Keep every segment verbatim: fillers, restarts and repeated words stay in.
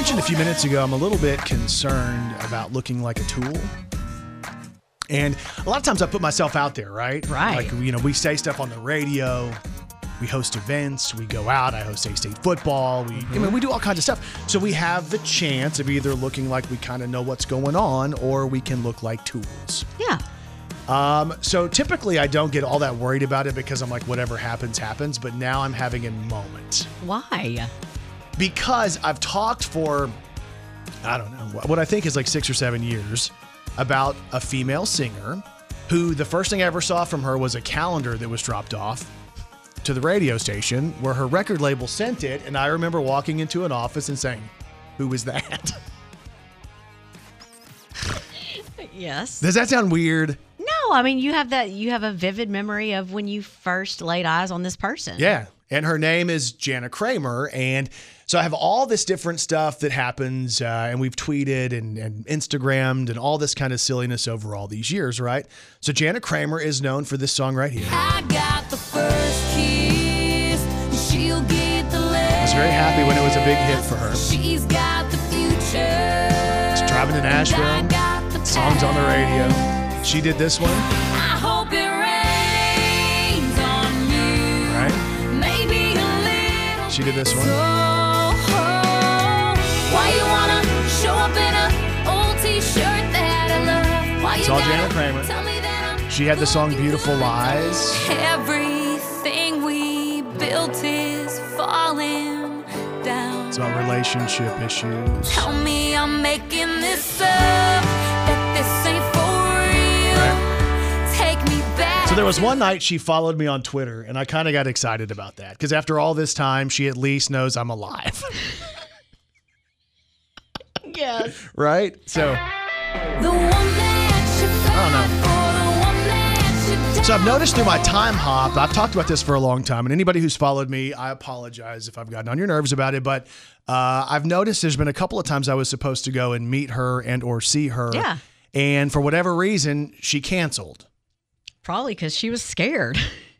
mentioned a few minutes ago, I'm a little bit concerned about looking like a tool. And a lot of times I put myself out there, right? Right. Like, you know, we say stuff on the radio. We host events. We go out. I host A-State football. We, I mean, we do all kinds of stuff. So we have the chance of either looking like we kind of know what's going on, or we can look like tools. Yeah. Um, so typically I don't get all that worried about it because I'm like, whatever happens, happens. But now I'm having a moment. Why? Because I've talked for, I don't know, what I think is like six or seven years about a female singer who the first thing I ever saw from her was a calendar that was dropped off to the radio station where her record label sent it. And I remember walking into an office and saying, who is that? Yes. Does that sound weird? No, I mean, you have that, you have a vivid memory of when you first laid eyes on this person. Yeah. And her name is Jana Kramer. And so I have all this different stuff that happens, uh, and we've tweeted and, and Instagrammed and all this kind of silliness over all these years, right? So Jana Kramer is known for this song right here. I got the first kiss, she'll get the last. I was very happy when it was a big hit for her. She's got the future. She's driving to Nashville. Songs on the radio. She did this one. I hope it rains on you. Right? Maybe a little. She did this one. So, why you wanna show up in a old t-shirt that I love? Why It's you all gotta Jana Kramer. tell me that I'm She had the song Beautiful Lies. Everything we built is falling down. It's about relationship issues. Tell me I'm making this up, that this ain't for real. Take me back. So there was one night she followed me on Twitter, and I kind of got excited about that because after all this time, she at least knows I'm alive. Yes. Right? So, The one that you I don't know. for the one that you So I've noticed through my time hop, I've talked about this for a long time, and anybody who's followed me, I apologize if I've gotten on your nerves about it, but uh, I've noticed there's been a couple of times I was supposed to go and meet her and or see her, Yeah. and for whatever reason, she canceled. Probably because she was scared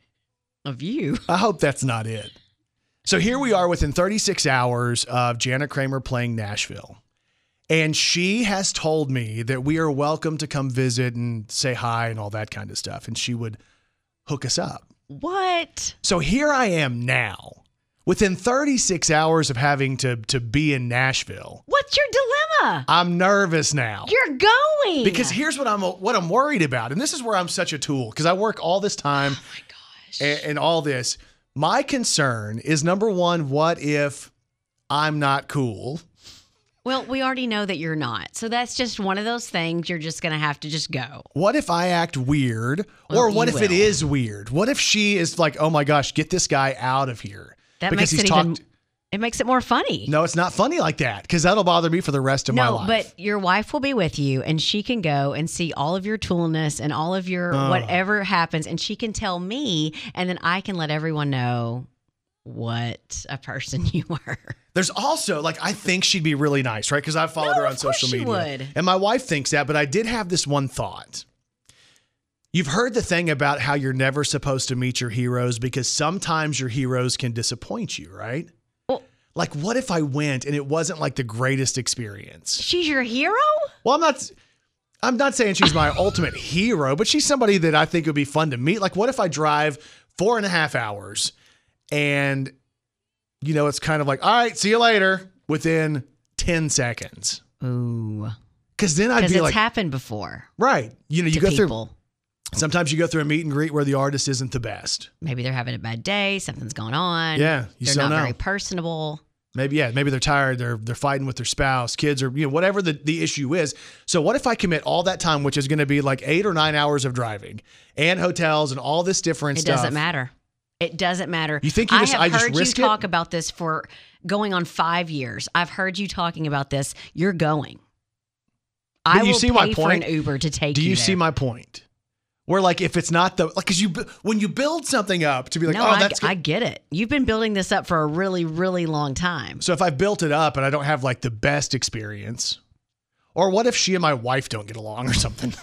of you. I hope that's not it. So here we are within thirty-six hours of Jana Kramer playing Nashville. And she has told me that we are welcome to come visit and say hi and all that kind of stuff. And she would hook us up. What? So here I am now, within thirty-six hours of having to, to be in Nashville. What's your dilemma? I'm nervous now. You're going. Because here's what I'm what I'm worried about. And this is where I'm such a tool because I work all this time Oh my gosh. and, and all this. My concern is, number one, what if I'm not cool? Well, we already know that you're not. So that's just one of those things you're just going to have to just go. What if I act weird? Well, or what you if it will. is weird? What if she is like, oh my gosh, get this guy out of here? That Because makes he's it even, talked- it makes it more funny. No, it's not funny like that because that'll bother me for the rest of my No, life. but your wife will be with you and she can go and see all of your toolness and all of your Oh. whatever happens. And she can tell me, and then I can let everyone know what a person you were. There's also, like, I think she'd be really nice, right? Because I've followed No, her on of course social she media. would. And my wife thinks that, but I did have this one thought. You've heard the thing about how you're never supposed to meet your heroes because sometimes your heroes can disappoint you, right? Well, Like, what if I went and it wasn't like the greatest experience? she's your hero? Well, I'm not I'm not saying she's my ultimate hero, but she's somebody that I think would be fun to meet. Like, what if I drive four and a half hours and, you know, it's kind of like, all right, see you later within ten seconds. Ooh. Because then I'd Because be it's like, happened before. right. You know, you to go people. through, sometimes you go through a meet and greet where the artist isn't the best. Maybe they're having a bad day. Something's going on. Yeah, you They're still not know. very personable. Maybe, yeah, maybe they're tired. They're they're fighting with their spouse, kids, or, you know, whatever the, the issue is. So what if I commit all that time, which is going to be like eight or nine hours of driving and hotels and all this different It stuff? doesn't matter. It doesn't matter. You think you just- I have I just heard risk it? you talk about this for going on five years. I've heard you talking about this. You're going. I But you will see pay my for an point? Uber to take Do you. you see there. my point? Where like if it's not the like because you bu- when you build something up to be like, no, oh, I, that's good. I get it. You've been building this up for a really, really long time. So if I built it up and I don't have like the best experience, or what if she and my wife don't get along or something?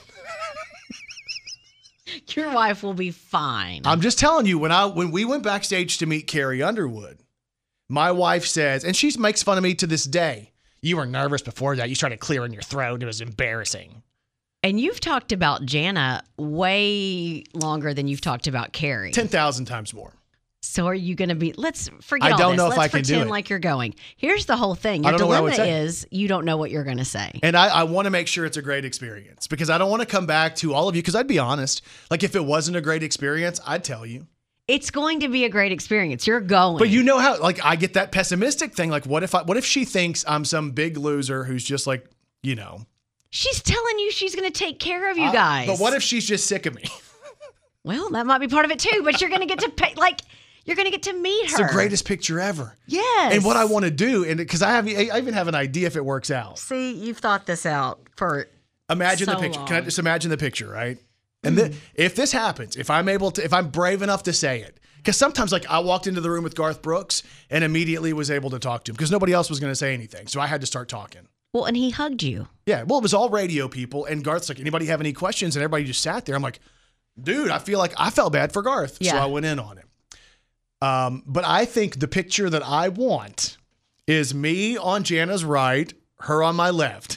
Your wife will be fine. I'm just telling you, when I when we went backstage to meet Carrie Underwood, my wife says, and she makes fun of me to this day. You were nervous before that. You started clearing your throat. It was embarrassing. And you've talked about Jana way longer than you've talked about Carrie. ten thousand times more. So are you going to be, let's forget I all don't this. know if let's I can do pretend it. like you're going. Here's the whole thing. I Your don't know what I would dilemma say. is you don't know what you're going to say. And I, I want to make sure it's a great experience because I don't want to come back to all of you because I'd be honest. Like if it wasn't a great experience, I'd tell you. It's going to be a great experience. You're going. But you know how, like, I get that pessimistic thing. Like, what if I, what if she thinks I'm some big loser who's just like, you know. She's telling you she's going to take care of you I- guys. But what if she's just sick of me? Well, that might be part of it too, but you're going to get to pay, like, you're going to get to meet It's her. the greatest picture ever. Yes. And what I want to do, and because I have, I even have an idea if it works out. See, you've thought this out for Imagine so the picture. Can I long. just imagine the picture, right? And then if this happens, if I'm able to, if I'm brave enough to say it, because sometimes like I walked into the room with Garth Brooks and immediately was able to talk to him because nobody else was going to say anything. So I had to start talking. Well, and he hugged you. Yeah. Well, it was all radio people. And Garth's like, anybody have any questions? And everybody just sat there. I'm like, dude, I feel like I felt bad for Garth. So Yeah. I went in on it. Um, but I think the picture that I want is me on Jana's right, her on my left.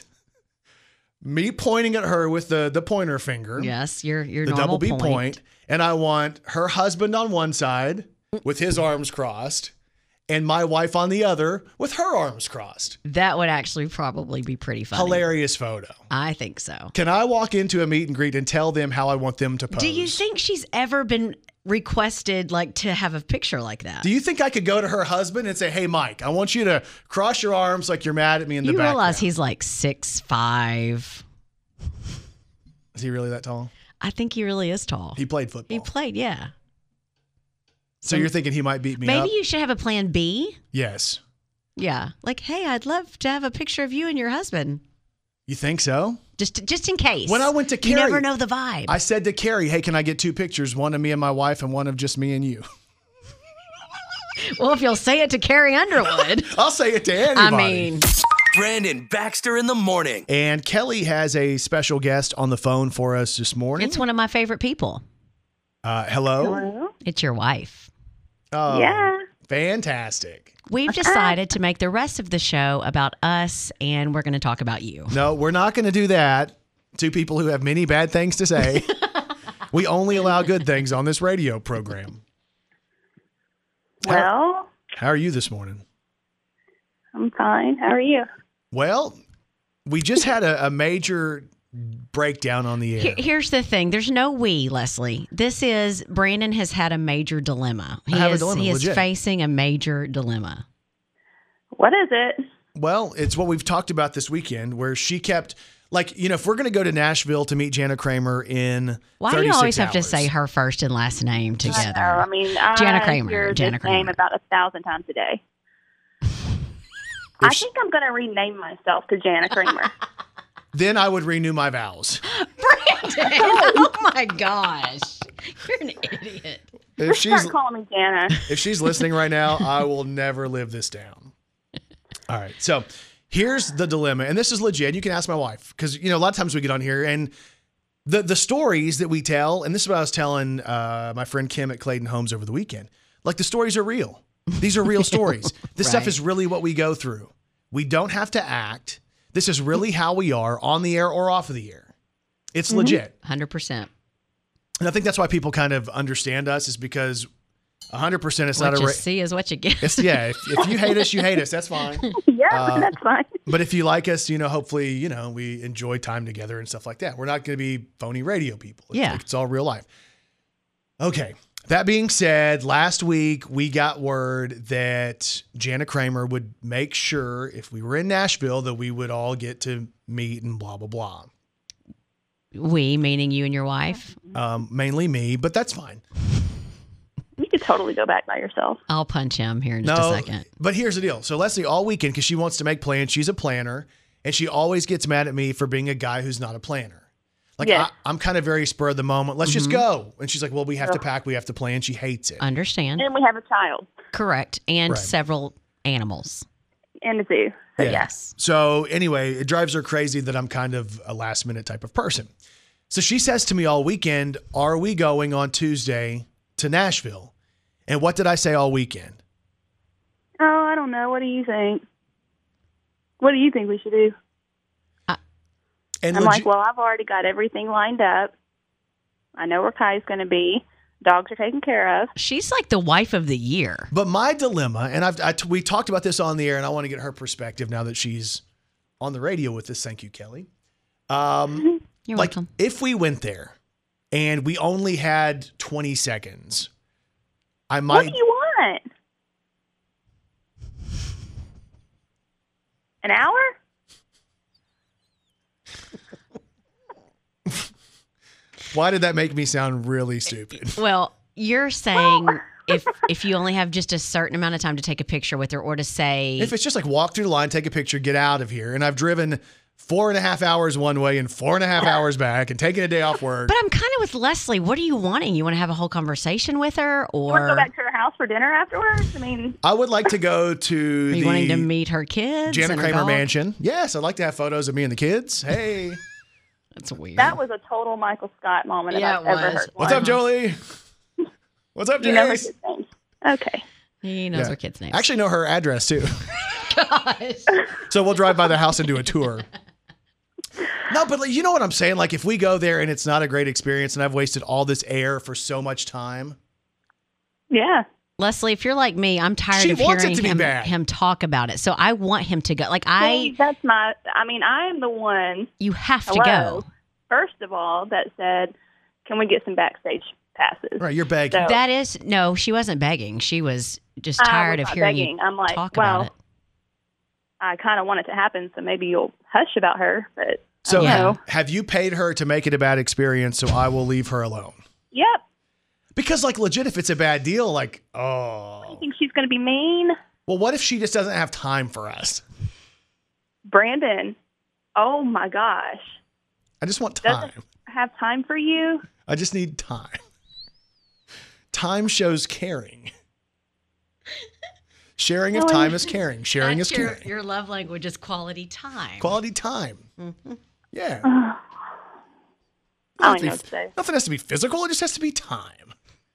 Me pointing at her with the, the pointer finger. Yes, your your The normal double B point. point. And I want her husband on one side with his arms crossed and my wife on the other with her arms crossed. That would actually probably be pretty funny. Hilarious photo. I think so. Can I walk into a meet and greet and tell them how I want them to pose? Do you think she's ever been requested like to have a picture like that? Do you think I could go to her husband and say, hey, Mike, I want you to cross your arms like you're mad at me in the you background? realize he's like six five. Is he really that tall? I think he really is tall. He played football. He played, yeah. So you're thinking he might beat me Maybe up? you should have a plan B. Yes. Yeah. Like, hey, I'd love to have a picture of you and your husband. You think so? Just just in case. When I went to You Carrie, never know the vibe. I said to Carrie, hey, can I get two pictures? One of me and my wife and one of just me and you. well, if you'll say it to Carrie Underwood. I'll say it to anybody. I mean, Brandon Baxter in the morning. And Kelly has a special guest on the phone for us this morning. it's one of my favorite people. Uh, hello? Hello? It's your wife. Oh, Yeah. fantastic. We've decided to make the rest of the show about us, and we're going to talk about you. No, we're not going to do that. Two people who have many bad things to say. We only allow good things on this radio program. Well, How are you this morning? I'm fine. How are you? Well, we just had a, a major breakdown on the air. Here- Here's the thing. There's no we, Leslie. This is Brandon has had a major dilemma. He I have a is, dilemma, he is legit. facing a major dilemma. What is it? Well, it's what we've talked about this weekend where she kept, like, you know, if we're going to go to Nashville to meet Jana Kramer in Why do you thirty-six always have to hours, say her first and last name I together? know. I mean, I Jana Kramer, hear Jana this Kramer. name about a thousand times a day. I If she- think I'm going to rename myself to Jana Kramer. then I would renew my vows. Brandon! Oh my gosh. You're an idiot. If Just she's start calling me Jana. if she's listening right now, I will never live this down. All right. So here's the dilemma. And this is legit. You can ask my wife because, you know, a lot of times we get on here and the, the stories that we tell, and this is what I was telling uh, my friend Kim at Clayton Homes over the weekend, like the stories are real. These are real stories. This stuff Right. is really what we go through. We don't have to act. This is really how we are on the air or off of the air. It's legit. one hundred percent. And I think that's why people kind of understand us is because one hundred percent it's What not a you ra- see is what you get. It's, yeah, if, if you hate us, you hate us. That's fine. Yeah, Uh, that's fine. But if you like us, you know, hopefully, you know, we enjoy time together and stuff like that. We're not going to be phony radio people. It's, Yeah. It's all real life. Okay. That being said, last week we got word that Jana Kramer would make sure if we were in Nashville that we would all get to meet and blah, blah, blah. We, meaning you and your wife. Um, mainly me, but that's fine. You could totally go back by yourself. I'll punch him here in just No, a second. but here's the deal. So Leslie, all weekend, because she wants to make plans, she's a planner, and she always gets mad at me for being a guy who's not a planner. Like, Yes. I, I'm kind of very spur of the moment. Let's Mm-hmm. just go. And she's like, well, we have to pack. We have to plan. She hates it. Understand. And we have a child Correct. And Right. several animals. in the zoo. So Yeah. yes. So anyway, it drives her crazy that I'm kind of a last minute type of person. So she says to me all weekend, are we going on Tuesday to Nashville? And what did I say all weekend? Oh, I don't know. What do you think? What do you think we should do? And I'm legi- like, well, I've already got everything lined up. I know where Kai's going to be. Dogs are taken care of. She's like the wife of the year. But my dilemma, and I've I, we talked about this on the air, and I want to get her perspective now that she's on the radio with us. Thank you, Kelly. Um, You're like welcome. if we went there and we only had twenty seconds, I What might. do you want? An hour? Why did that make me sound really stupid? Well, you're saying if if you only have just a certain amount of time to take a picture with her, or to say If it's just like walk through the line, take a picture, get out of here, and I've driven four and a half hours one way and four and a half hours back, and taking a day off work. But I'm kind of with Leslie. What are you wanting? You want to have a whole conversation with her, You want to go or back to her house for dinner afterwards? I mean, I would like to go to are you the wanting to meet her kids? Janet and her Kramer dog? mansion. Yes, I'd like to have photos of me and the kids. Hey, That's weird. that was a total Michael Scott moment Yeah, if it I've ever was. heard what's one. up, Jolie? What's up, You know her Jace? kids' names. Okay. he knows Yeah. her kids' names. I actually know her address too. Gosh. So we'll drive by the house and do a tour. No, but like, you know what I'm saying? Like if we go there and it's not a great experience and I've wasted all this air for so much time. Yeah. Leslie, if you're like me, I'm tired She of wants it hearing to be him, bad. him talk about it. So I want him to go. Like See, I, that's my, I mean, I am the one, you have to hello, go. first of all, that said, can we get some backstage passes? Right, you're begging. So- That is no, she wasn't begging. She was just I tired was of not hearing begging. you I'm like, talk well, about it. I kind of want it to happen, so maybe you'll hush about her. But So Yeah. have, have you paid her to make it a bad experience so I will leave her alone? yep. Because like legit, if it's a bad deal, like, oh. You think she's going to be mean? Well, what if she just doesn't have time for us? Brandon, oh my gosh. I just want time. Doesn't have time for you? I just need time. Time shows caring. Sharing of time is caring. Sharing That's is your, caring. your love language is quality time. Quality time. Yeah. I don't Nothing- know what to say. Nothing has to be physical. It just has to be time.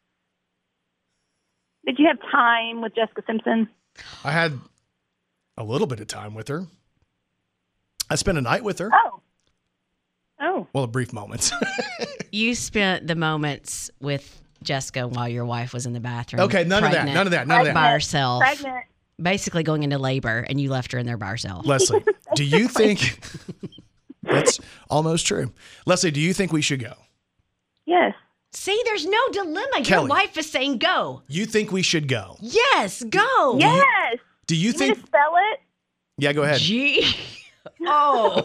Did you have time with Jessica Simpson? I had a little bit of time with her. I spent a night with her. Oh. Oh. Well, a brief moment. You spent the moments with Jessica while your wife was in the bathroom. Okay, none of that, pregnant, none of that, none of that. By herself. Pregnant. Basically going into labor, and you left her in there by herself. Leslie, do you think that's almost true? Leslie, do you think we should go? Yes. See, there's no dilemma. Kelly. Your wife is saying go. You think we should go? Yes, go. Yes. Do you You think? need to spell it? Yeah, go ahead. G. Oh.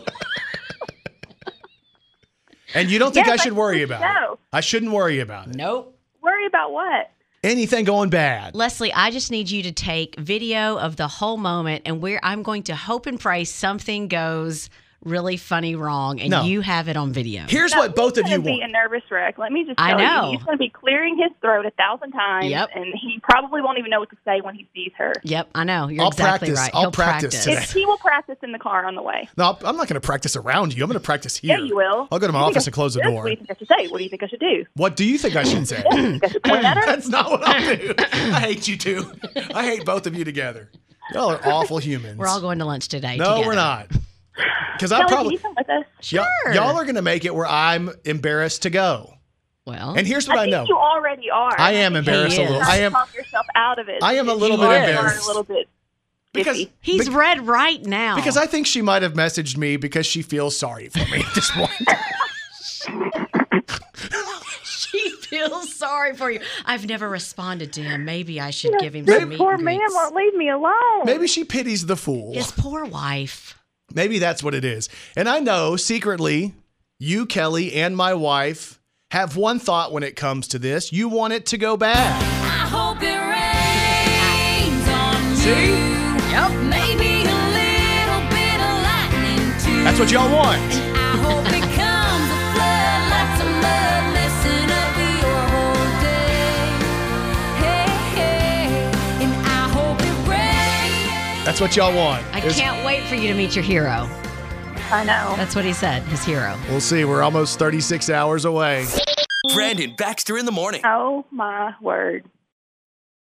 And you don't think Yes, I should I worry think about so. it? I shouldn't worry about it. Nope. Worry about what? Anything going bad? Leslie, I just need you to take video of the whole moment, and where I'm going to hope and pray something goes really funny wrong, and No. you have it on video. Here's No, what both he's of you gonna be want. a nervous wreck. Let me just I tell know. you, he's going to be clearing his throat a thousand times, Yep. and he probably won't even know what to say when he sees her. Yep, I know. You're I'll exactly practice. right. I'll He'll practice today. If he will practice in the car on the way. No, I'm not going to practice around you. I'm going to practice here. Yeah, you will. I'll go to my You think office I and close the should- door. What do you think I should say? What do you think I should do? What do you think I should say? You think I should point at her? That's not what I'll do. I hate you two. I hate both of you together. Y'all are awful humans. We're all going to lunch today. No, together. we're not. Because I Kelly, can probably you come with us? y'all, Sure. y'all are going to make it where I'm embarrassed to go. Well, And here's what I, I think know. you already are. I am embarrassed a is. little. Try I to am talk yourself out of it. I am a little He bit is. embarrassed. A little bit. because iffy. he's bec- red right now. because I think she might have messaged me because she feels sorry for me at this point. she feels sorry for you. I've never responded to him. Maybe I should give him This some meet poor and man greets. won't leave me alone. Maybe she pities the fool. His poor wife. Maybe that's what it is. And I know secretly, you, Kelly, and my wife have one thought when it comes to this. You want it to go bad. I hope it rains on you. See? Yep. Maybe a little bit of lightning too. That's what y'all want. I hope it comes a flood, lots of mud, messing up your whole day. Hey, hey, and I hope it rains. That's what y'all want. I Is- can't wait for you to meet your hero. I know. That's what he said, his hero. We'll see. We're almost thirty-six hours away. Brandon Baxter in the morning. Oh my word.